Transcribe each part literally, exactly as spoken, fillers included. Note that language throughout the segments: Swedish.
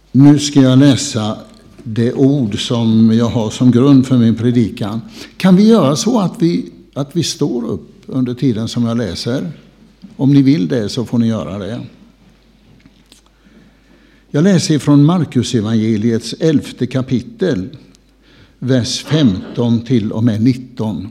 Nu ska jag läsa det ord som jag har som grund för min predikan. Kan vi göra så att vi, att vi står upp under tiden som jag läser? Om ni vill det så får ni göra det. Jag läser från Markus evangeliets elfte kapitel, vers femton till och med nitton.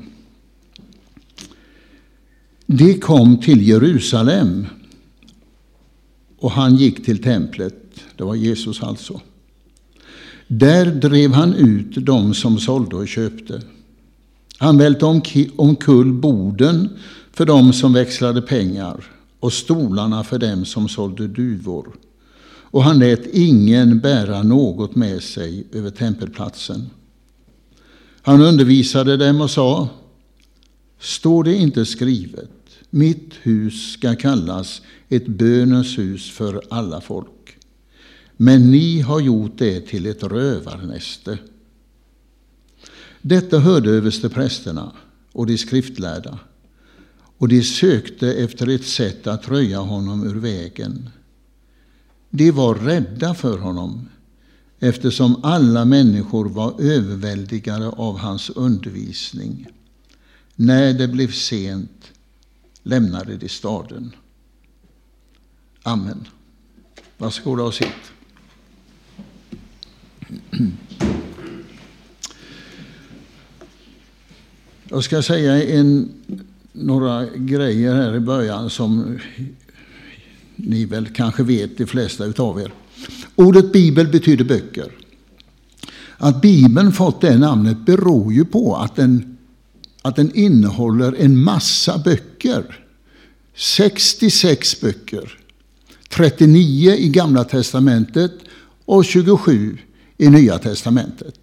Det kom till Jerusalem och han gick till templet. Det var Jesus alltså. Där drev han ut dem som sålde och köpte. Han välte omkull borden för dem som växlade pengar och stolarna för dem som sålde duvor. Och han lät ingen bära något med sig över tempelplatsen. Han undervisade dem och sa: står det inte skrivet, mitt hus ska kallas ett bönens hus för alla folk. Men ni har gjort det till ett rövarnäste. Detta hörde översteprästerna och de skriftlärda, och de sökte efter ett sätt att röja honom ur vägen. De var rädda för honom, eftersom alla människor var överväldigade av hans undervisning. När det blev sent lämnade de staden. Amen. Varsågoda och sitt. Jag ska säga en, några grejer här i början som ni väl kanske vet, de flesta utav er. Ordet bibel betyder böcker. Att Bibeln fått det namnet beror ju på att den, att den innehåller en massa böcker. sextiosex böcker. trettionio i Gamla testamentet och tjugosju i Nya testamentet.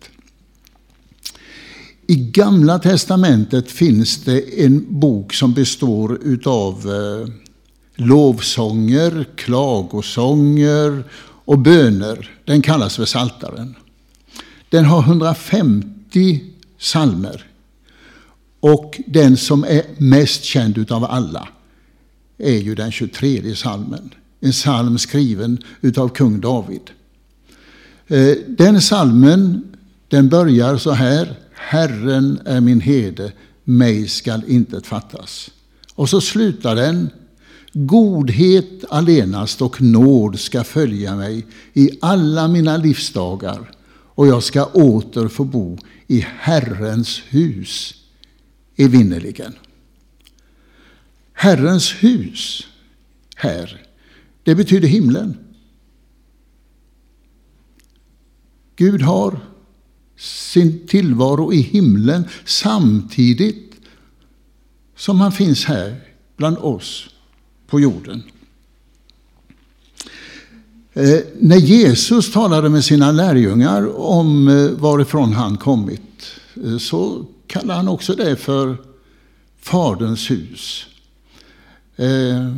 I Gamla testamentet finns det en bok som består utav eh, lovsånger, klagosånger och böner. Den kallas för Psaltaren. Den har hundrafemtio psalmer. Och den som är mest känd utav alla är ju den tjugotredje psalmen. En psalm skriven utav kung David. Den psalmen, den börjar så här: Herren är min herde, mig skall intet fattas. Och så slutar den: godhet allenast och nåd ska följa mig i alla mina livsdagar, och jag ska åter få bo i Herrens hus evinnerligen. Herrens hus här, det betyder himlen. Gud har sin tillvaro i himlen samtidigt som han finns här bland oss på jorden. Eh, när Jesus talade med sina lärjungar om eh, varifrån han kommit, eh, så kallar han också det för Faderns hus. Eh,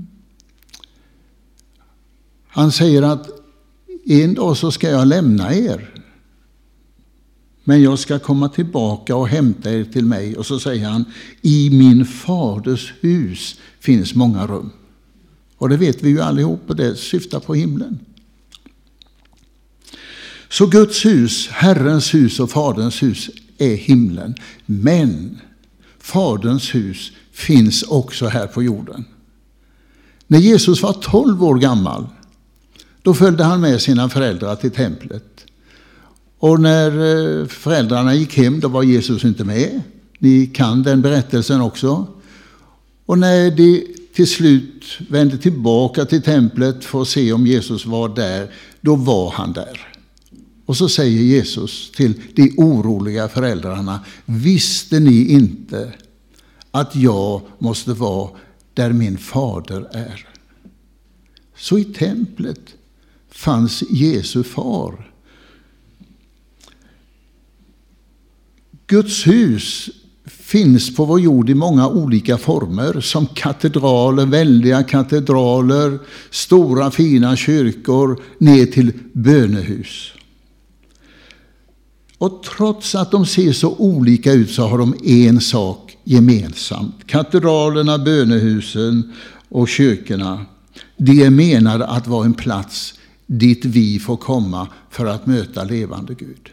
han säger att en dag så ska jag lämna er, men jag ska komma tillbaka och hämta er till mig. Och så säger han: i min faders hus finns många rum. Och det vet vi ju allihop, och det syftar på himlen. Så Guds hus, Herrens hus och Faderns hus är himlen. Men Faderns hus finns också här på jorden. När Jesus var tolv år gammal, då följde han med sina föräldrar till templet. Och när föräldrarna gick hem, då var Jesus inte med. Ni kan den berättelsen också. Och när de till slut vände tillbaka till templet för att se om Jesus var där, då var han där. Och så säger Jesus till de oroliga föräldrarna: visste ni inte att jag måste vara där min fader är? Så i templet fanns Jesu far. Guds hus finns på vår jord i många olika former, som katedraler, väldiga katedraler, stora fina kyrkor, ner till bönehus. Och trots att de ser så olika ut så har de en sak gemensamt. Katedralerna, bönehusen och kyrkorna, de är menade att vara en plats dit vi får komma för att möta levande Gud.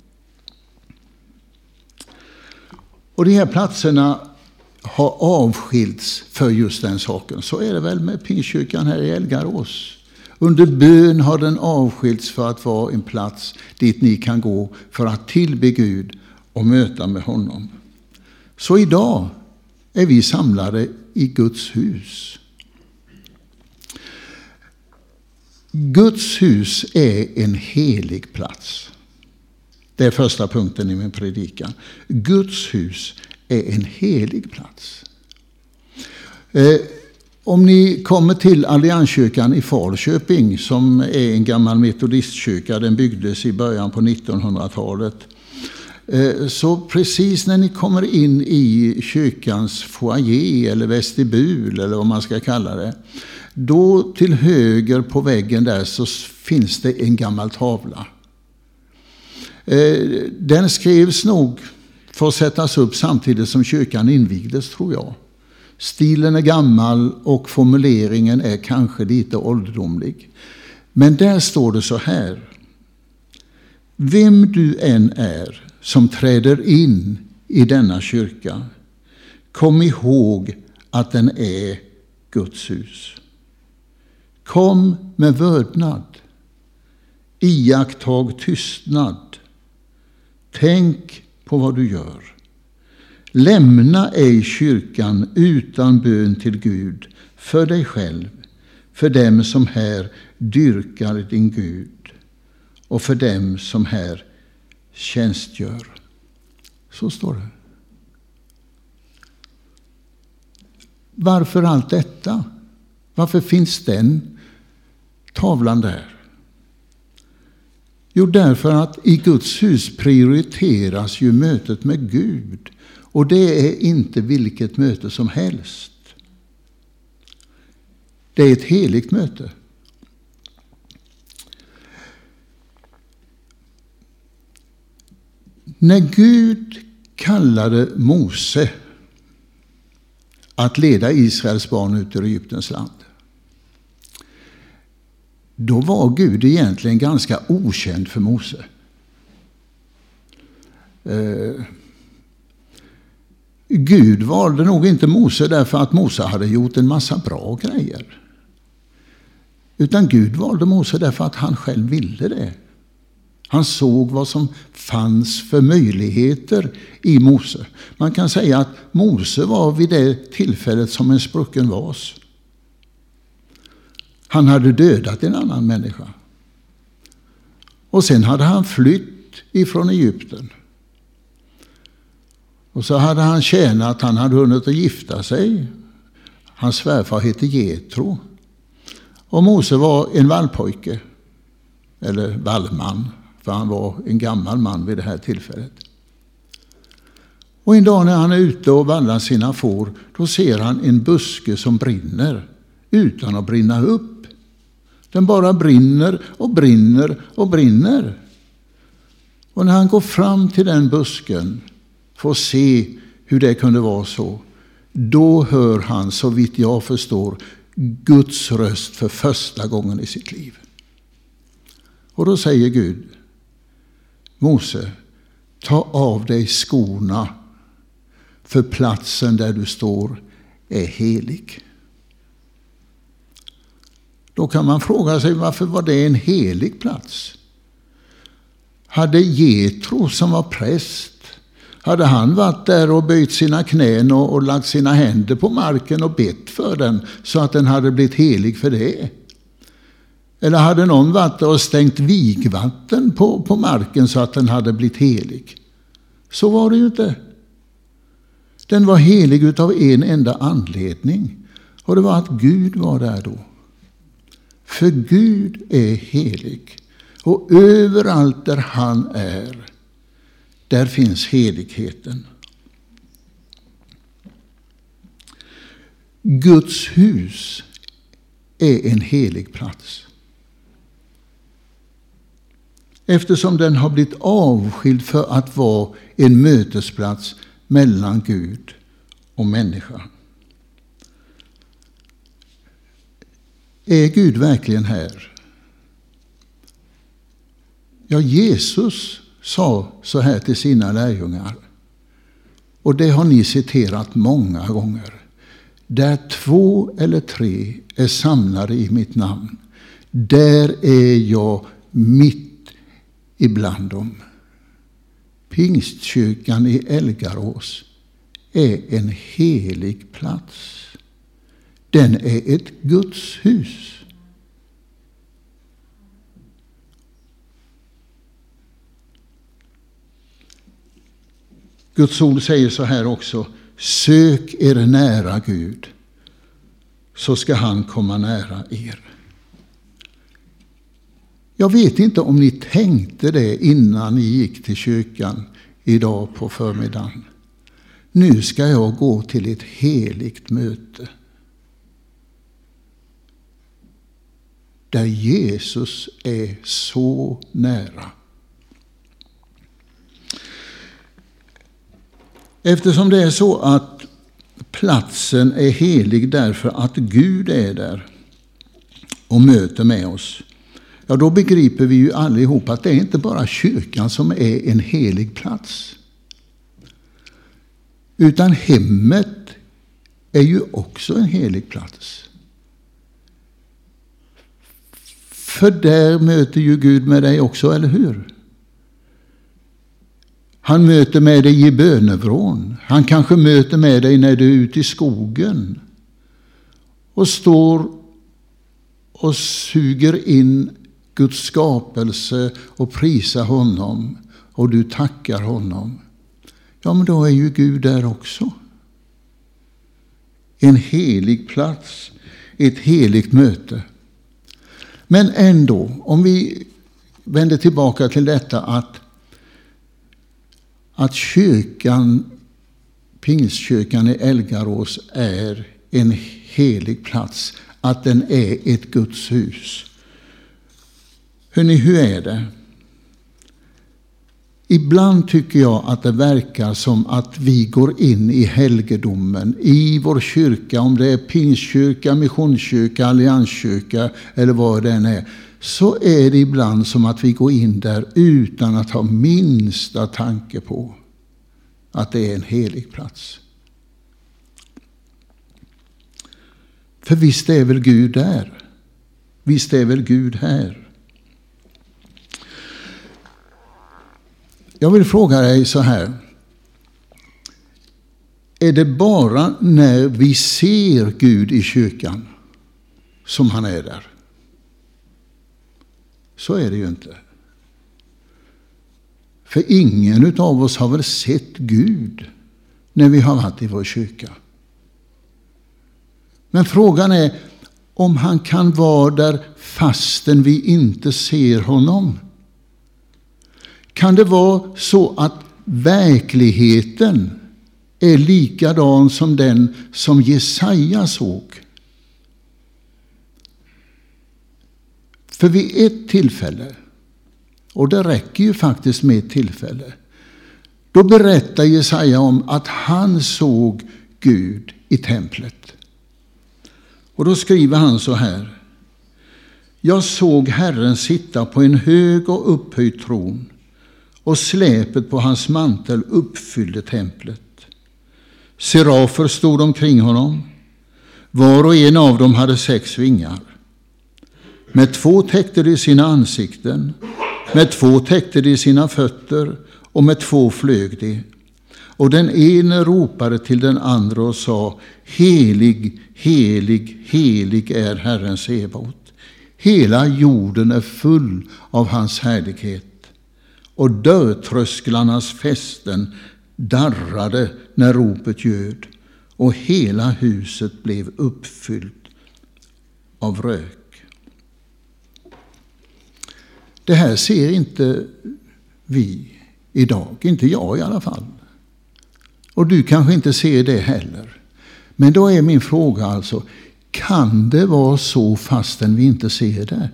Och de här platserna har avskilts för just den saken. Så är det väl med Pingstkyrkan här i Elgarås. Under bön har den avskilts för att vara en plats dit ni kan gå för att tillbe Gud och möta med honom. Så idag är vi samlade i Guds hus. Guds hus är en helig plats. Det är första punkten i min predikan. Guds hus är en helig plats. Eh, om ni kommer till Allianskyrkan i Falköping, som är en gammal metodistkyrka, den byggdes i början på nittonhundratalet. Eh, så precis när ni kommer in i kyrkans foyer eller vestibul eller vad man ska kalla det, då till höger på väggen där så finns det en gammal tavla. Den skrevs nog för att sättas upp samtidigt som kyrkan invigdes, tror jag. Stilen är gammal och formuleringen är kanske lite ålderdomlig. Men där står det så här: vem du än är som träder in i denna kyrka, kom ihåg att den är Guds hus. Kom med vördnad, iakttag tystnad. Tänk på vad du gör. Lämna ej kyrkan utan bön till Gud för dig själv, för dem som här dyrkar din Gud och för dem som här tjänstgör. Så står det. Varför allt detta? Varför finns den tavlan där? Jo, därför att i Guds hus prioriteras ju mötet med Gud. Och det är inte vilket möte som helst. Det är ett heligt möte. När Gud kallade Mose att leda Israels barn ut ur Egyptens land, då var Gud egentligen ganska okänd för Mose. Eh, Gud valde nog inte Mose därför att Mose hade gjort en massa bra grejer. Utan Gud valde Mose därför att han själv ville det. Han såg vad som fanns för möjligheter i Mose. Man kan säga att Mose var vid det tillfället som en sprucken vas. Han hade dödat en annan människa. Och sen hade han flytt ifrån Egypten. Och så hade han tjänat, han hade hunnit att gifta sig. Hans svärfar hette Jetro. Och Mose var en vallpojke. Eller vallman, för han var en gammal man vid det här tillfället. Och en dag när han är ute och vallar sina får, då ser han en buske som brinner utan att brinna upp. Den bara brinner och brinner och brinner. Och när han går fram till den busken för att se hur det kunde vara så, då hör han, så vitt jag förstår, Guds röst för första gången i sitt liv. Och då säger Gud: Mose, ta av dig skorna, för platsen där du står är helig. Då kan man fråga sig, varför var det en helig plats? Hade Jetro, som var präst, hade han varit där och böjt sina knän och, och lagt sina händer på marken och bett för den så att den hade blivit helig för det? Eller hade någon varit där och stängt vigvatten på, på marken så att den hade blivit helig? Så var det ju inte. Den var helig utav en enda anledning, och det var att Gud var där då. För Gud är helig, och överallt där han är, där finns heligheten. Guds hus är en helig plats. Eftersom den har blivit avskild för att vara en mötesplats mellan Gud och människa. Är Gud verkligen här? Ja, Jesus sa så här till sina lärjungar. Och det har ni citerat många gånger. Där två eller tre är samlade i mitt namn, där är jag mitt ibland dem. Pingstkyrkan i Elgarås är en helig plats. Den är ett Guds hus. Guds ord säger så här också: sök er nära Gud, så ska han komma nära er. Jag vet inte om ni tänkte det innan ni gick till kyrkan idag på förmiddagen. Nu ska jag gå till ett heligt möte där Jesus är så nära. Eftersom det är så att platsen är helig därför att Gud är där och möter med oss, ja, då begriper vi ju allihop att det är inte bara kyrkan som är en helig plats. Utan hemmet är ju också en helig plats. För där möter ju Gud med dig också, eller hur? Han möter med dig i bönevrån. Han kanske möter med dig när du är ute i skogen och står och suger in Guds skapelse och prisar honom, och du tackar honom. Ja, men då är ju Gud där också. En helig plats, ett heligt möte. Men ändå, om vi vänder tillbaka till detta att att kyrkan, Pingstkyrkan i Elgarås är en helig plats, att den är ett Guds hus. Hörrni, hur är det? Ibland tycker jag att det verkar som att vi går in i helgedomen i vår kyrka, om det är Pingstkyrka, Missionskyrka, Allianskyrka eller vad det än är, så är det ibland som att vi går in där utan att ha minsta tanke på att det är en helig plats. För visst är väl Gud där? Visst är väl Gud här? Jag vill fråga dig så här. Är det bara när vi ser Gud i kyrkan som han är där? Så är det ju inte. För ingen av oss har väl sett Gud när vi har varit i vår kyrka. Men frågan är om han kan vara där fastän vi inte ser honom. Kan det vara så att verkligheten är likadan som den som Jesaja såg? För vid ett tillfälle, och det räcker ju faktiskt med ett tillfälle, då berättar Jesaja om att han såg Gud i templet. Och då skriver han så här: jag såg Herren sitta på en hög och upphöjd tron, och släpet på hans mantel uppfyllde templet. Serafer stod omkring honom. Var och en av dem hade sex vingar. Med två täckte de sina ansikten, med två täckte de sina fötter, och med två flög de. Och den ene ropade till den andra och sa: helig, helig, helig är Herren Sebaot. Hela jorden är full av hans härlighet. Och dörrtrösklarnas fästen darrade när ropet ljöd, och hela huset blev uppfyllt av rök. Det här ser inte vi idag, inte jag i alla fall. Och du kanske inte ser det heller. Men då är min fråga alltså, kan det vara så fastän vi inte ser det?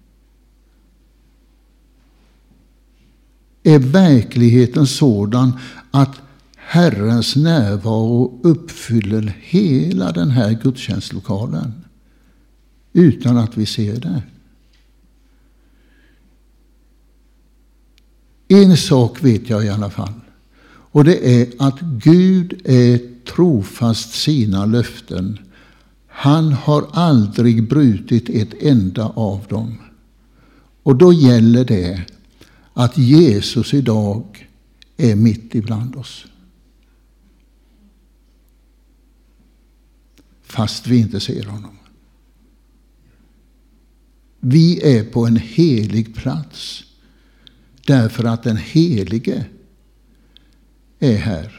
Är verkligheten sådan att Herrens närvaro uppfyller hela den här gudstjänstlokalen utan att vi ser det? En sak vet jag i alla fall. Och det är att Gud är trofast sina löften. Han har aldrig brutit ett enda av dem. Och då gäller det att Jesus idag är mitt ibland oss. Fast vi inte ser honom. Vi är på en helig plats. Därför att den helige är här.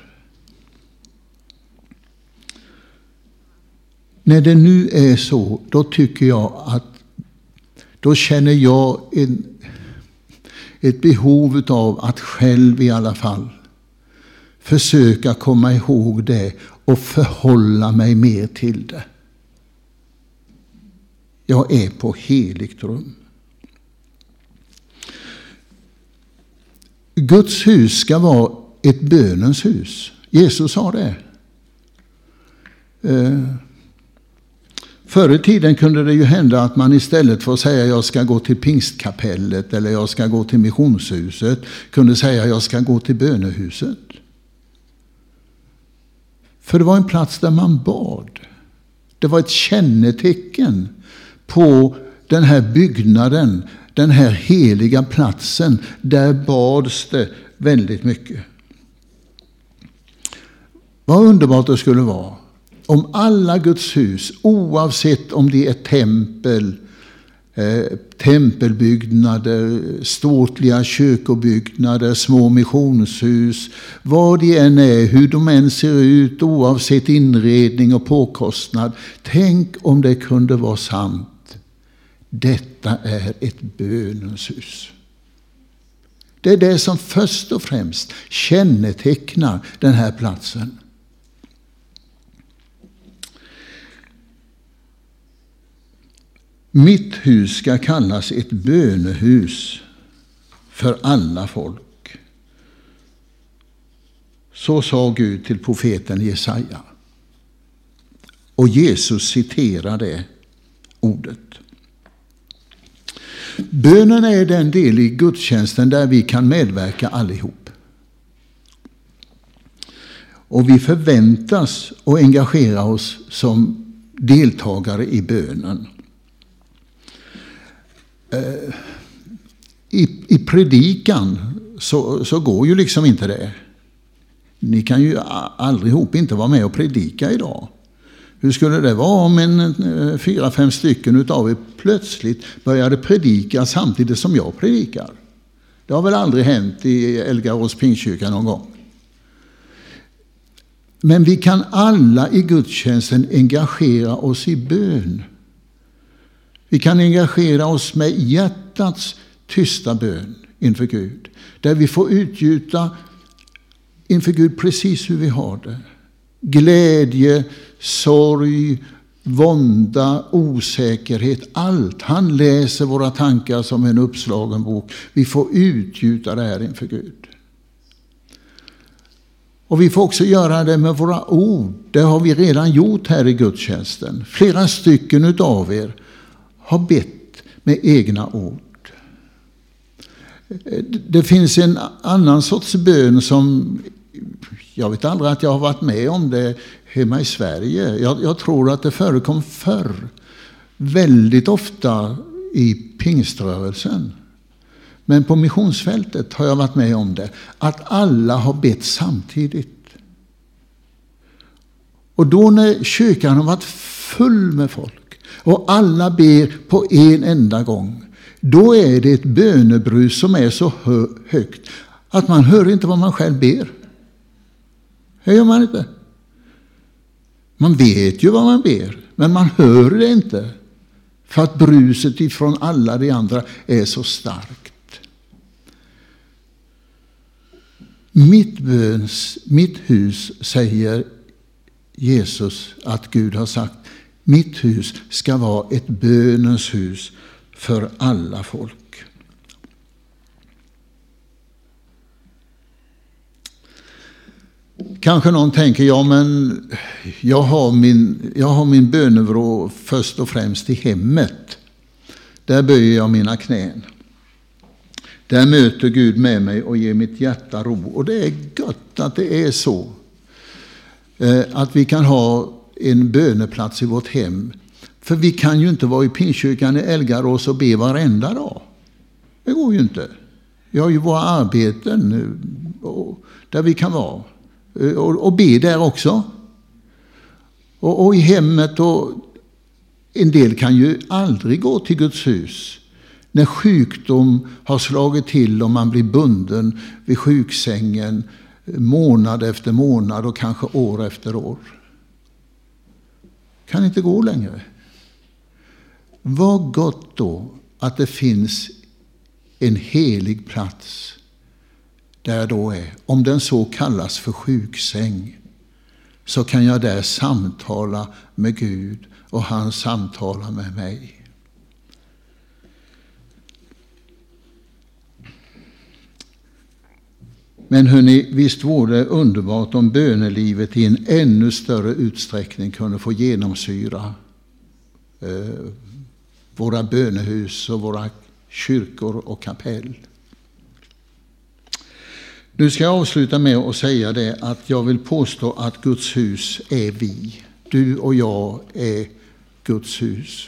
När det nu är så, då tycker jag att då känner jag en, ett behov av att själv i alla fall försöka komma ihåg det och förhålla mig mer till det. Jag är på heligt rum. Guds hus ska vara ett bönens hus. Jesus sa det. Eh, förr i tiden kunde det ju hända att man istället för att säga jag ska gå till pingstkapellet eller jag ska gå till missionshuset kunde säga jag ska gå till bönehuset. För det var en plats där man bad. Det var ett kännetecken på den här byggnaden, den här heliga platsen. Där bads det väldigt mycket. Vad underbart det skulle vara om alla Guds hus, oavsett om det är tempel, eh, tempelbyggnader, ståtliga kyrkobyggnader, små missionshus, vad det än är, hur de än ser ut, oavsett inredning och påkostnad. Tänk om det kunde vara sant. Detta är ett bönens hus. Det är det som först och främst kännetecknar den här platsen. Mitt hus ska kallas ett bönehus för alla folk. Så sa Gud till profeten Jesaja. Och Jesus citerar det ordet. Bönen är den del i gudstjänsten där vi kan medverka allihop. Och vi förväntas att engagera oss som deltagare i bönen. I, i predikan så, så går ju liksom inte det. Ni kan ju aldrig ihop inte vara med och predika idag. Hur skulle det vara om en fyra, fem stycken utav er plötsligt började predika samtidigt som jag predikar? Det har väl aldrig hänt i Elgarås Pingstkyrka någon gång. Men vi kan alla i gudstjänsten engagera oss i bön. Vi kan engagera oss med hjärtats tysta bön inför Gud. Där vi får utgjuta inför Gud precis hur vi har det. Glädje, sorg, vånda, osäkerhet, allt. Han läser våra tankar som en uppslagen bok. Vi får utgjuta det här inför Gud. Och vi får också göra det med våra ord. Det har vi redan gjort här i gudstjänsten. Flera stycken utav er har bett med egna ord. Det finns en annan sorts bön som jag vet aldrig att jag har varit med om det hemma i Sverige. Jag, jag tror att det förekom förr väldigt ofta i pingströrelsen. Men på missionsfältet har jag varit med om det. Att alla har bett samtidigt. Och då när kyrkan har varit full med folk och alla ber på en enda gång, då är det ett bönebrus som är så hö- högt att man hör inte vad man själv ber. Det gör man inte. Man vet ju vad man ber, men man hör det inte. För att bruset ifrån alla de andra är så starkt. Mitt, böns, mitt hus, säger Jesus att Gud har sagt, mitt hus ska vara ett bönens hus för alla folk. Kanske någon tänker, ja men jag har min, jag har min bönevrå först och främst i hemmet. Där böjer jag mina knän. Där möter Gud med mig och ger mitt hjärta ro. Och det är gott att det är så. Att vi kan ha en böneplats i vårt hem. För vi kan ju inte vara i Pingstkyrkan i Elgarås och be varenda dag. Det går ju inte. Vi har ju våra arbeten där vi kan vara. Och be där också. Och, och i hemmet. Och en del kan ju aldrig gå till Guds hus. När sjukdom har slagit till och man blir bunden vid sjuksängen månad efter månad och kanske år efter år. Kan inte gå längre. Vad gott då att det finns en helig plats där då är. Om den så kallas för sjuksäng, så kan jag där samtala med Gud och han samtalar med mig. Men hörni, visst vore det underbart om bönelivet i en ännu större utsträckning kunde få genomsyra eh, våra bönehus och våra kyrkor och kapell. Nu ska jag avsluta med att säga det att jag vill påstå att Guds hus är vi. Du och jag är Guds hus.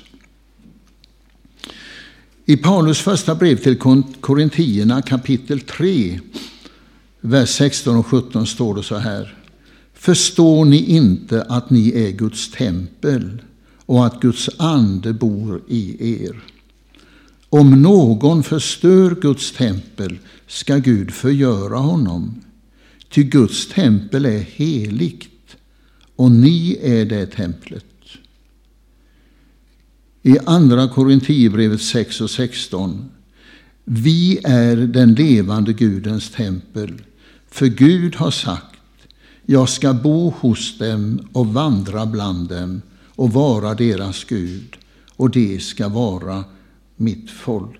I Paulus första brev till Korintierna kapitel tre, vers sexton och sjutton står det så här. Förstår ni inte att ni är Guds tempel och att Guds ande bor i er? Om någon förstör Guds tempel ska Gud förgöra honom. Ty Guds tempel är heligt och ni är det templet. I andra Korintierbrevet sex och sexton. Vi är den levande Gudens tempel. För Gud har sagt, jag ska bo hos dem och vandra bland dem och vara deras Gud, och det ska vara mitt folk.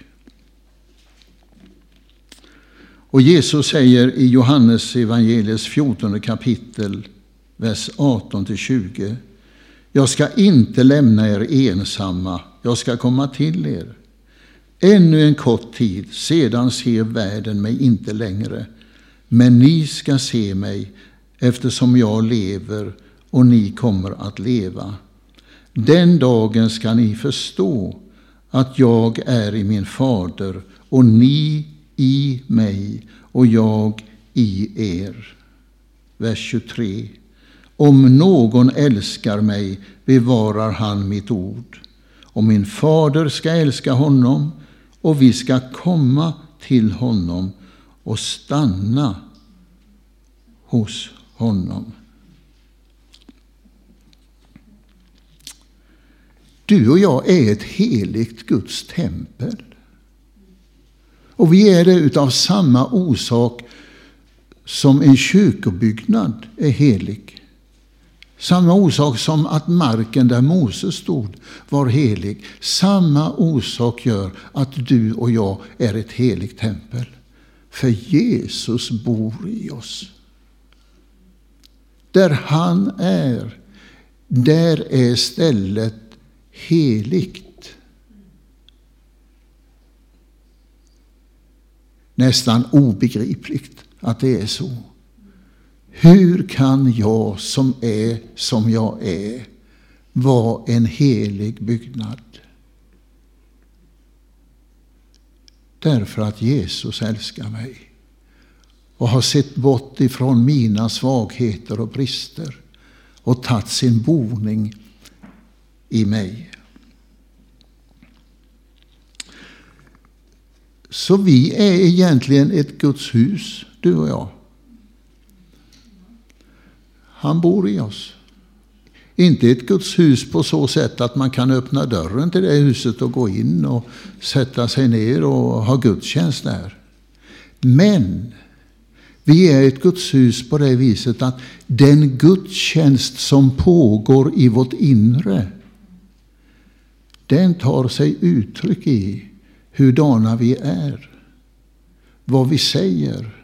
Och Jesus säger i Johannes evangeliets fjortonde kapitel, vers arton till tjugo. Jag ska inte lämna er ensamma, jag ska komma till er. Ännu en kort tid, sedan ser världen mig inte längre. Men ni ska se mig, eftersom jag lever och ni kommer att leva. Den dagen ska ni förstå att jag är i min fader och ni i mig och jag i er. Vers tjugotre. Om någon älskar mig bevarar han mitt ord. Och min fader ska älska honom och vi ska komma till honom och stanna hos honom. Du och jag är ett heligt Guds tempel. Och vi är det utav samma orsak som en kyrkobyggnad är helig. Samma orsak som att marken där Moses stod var helig. Samma orsak gör att du och jag är ett heligt tempel. För Jesus bor i oss. Där han är, där är stället heligt. Nästan obegripligt att det är så. Hur kan jag som är som jag är vara en helig byggnad? Därför att Jesus älskar mig och har sett bort ifrån mina svagheter och brister och tagit sin boning i mig. Så vi är egentligen ett Guds hus, du och jag. Han bor i oss. Inte ett Guds hus på så sätt att man kan öppna dörren till det huset och gå in och sätta sig ner och ha gudstjänst där. Men vi är ett Guds hus på det viset att den gudstjänst som pågår i vårt inre, den tar sig uttryck i hurdana vi är, vad vi säger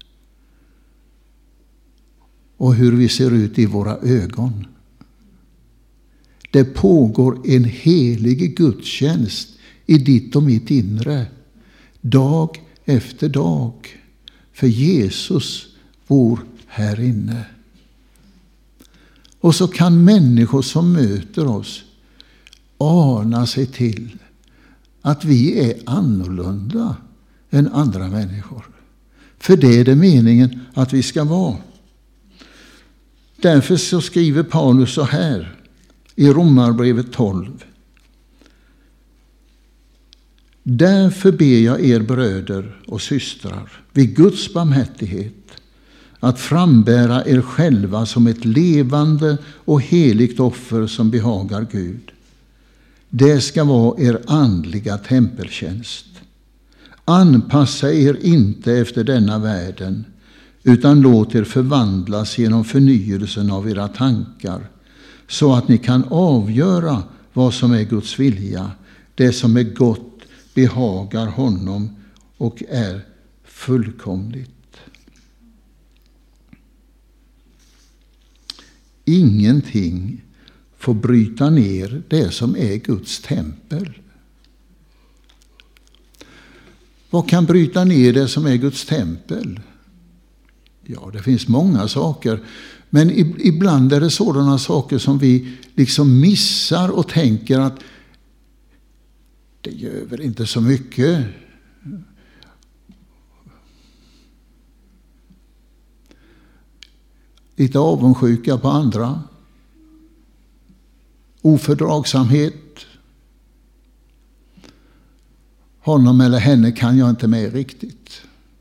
och hur vi ser ut i våra ögon. Det pågår en helig gudstjänst i ditt och mitt inre, dag efter dag. För Jesus bor här inne. Och så kan människor som möter oss ana sig till att vi är annorlunda än andra människor. För det är det meningen att vi ska vara. Därför så skriver Paulus så här i Romarbrevet tolv. Därför ber jag er bröder och systrar vid Guds barmhärtighet att frambära er själva som ett levande och heligt offer som behagar Gud. Det ska vara er andliga tempeltjänst. Anpassa er inte efter denna världen, utan låt er förvandlas genom förnyelsen av era tankar, så att ni kan avgöra vad som är Guds vilja, det som är gott, behagar honom och är fullkomligt. Ingenting får bryta ner det som är Guds tempel. Vad kan bryta ner det som är Guds tempel? Ja, det finns många saker. Men ibland är det sådana saker som vi liksom missar och tänker att det gör väl inte så mycket. Lite avundsjuka på andra. Ofördragsamhet. Honom eller henne kan jag inte med riktigt.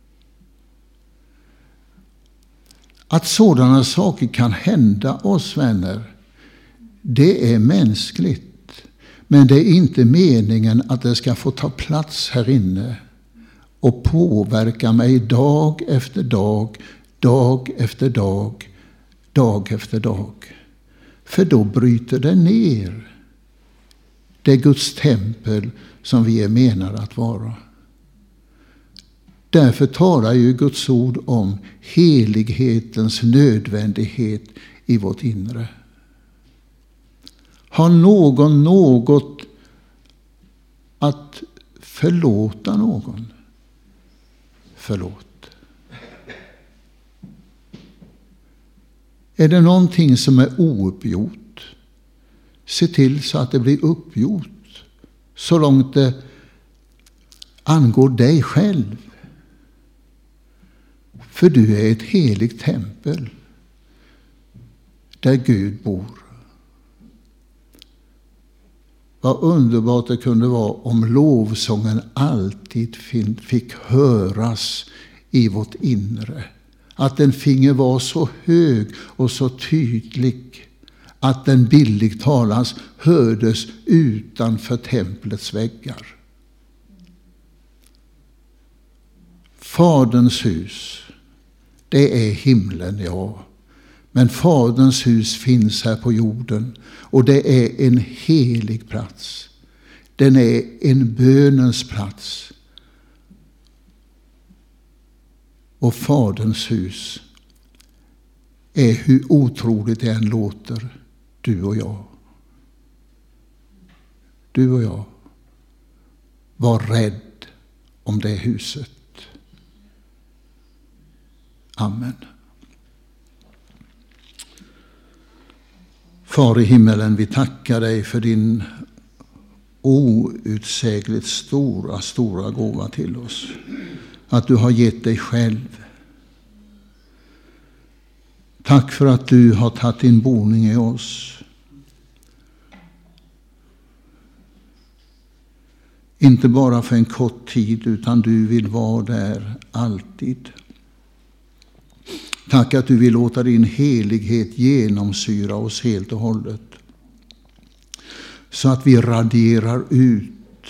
Att sådana saker kan hända oss vänner, det är mänskligt. Men det är inte meningen att det ska få ta plats här inne och påverka mig dag efter dag, dag efter dag, dag efter dag. För då bryter det ner det Guds tempel som vi är menade att vara. Därför talar ju Guds ord om helighetens nödvändighet i vårt inre. Har någon något att förlåta någon? Förlåt. Är det någonting som är ouppgjort? Se till så att det blir uppgjort. Så långt det angår dig själv. För du är ett heligt tempel där Gud bor. Vad underbart det kunde vara om lovsången alltid fick höras i vårt inre. Att den finge vara så hög och så tydlig att den billigt talas hördes utanför templets väggar. Faderns hus, det är himlen, ja. Men Faderns hus finns här på jorden och det är en helig plats. Den är en bönens plats. Och Faderns hus är, hur otroligt det än låter, du och jag. Du och jag. Var rädd om det huset. Amen. Far i himmelen, vi tackar dig för din outsägligt stora, stora gåva till oss. Att du har gett dig själv. Tack för att du har tagit din boning i oss. Inte bara för en kort tid, utan du vill vara där alltid. Tack att du vill låta din helighet genomsyra oss helt och hållet. Så att vi radierar ut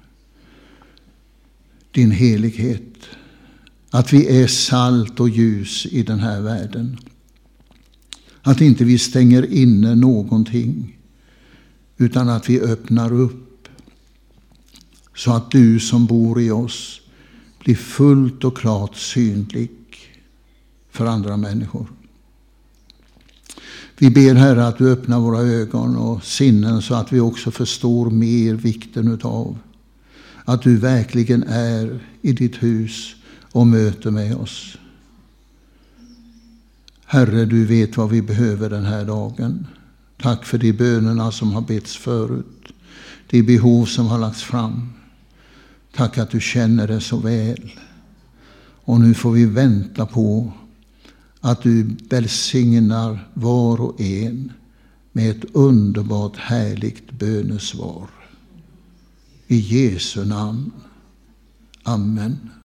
din helighet. Att vi är salt och ljus i den här världen. Att inte vi stänger inne någonting. Utan att vi öppnar upp. Så att du som bor i oss blir fullt och klart synlig för andra människor. Vi ber Herre att du öppnar våra ögon och sinnen så att vi också förstår mer vikten utav att du verkligen är i ditt hus och möter med oss. Herre, du vet vad vi behöver den här dagen. Tack för de bönerna som har betts förut. De behov som har lagts fram. Tack att du känner det så väl. Och nu får vi vänta på att du välsignar var och en med ett underbart härligt bönesvar. I Jesu namn. Amen.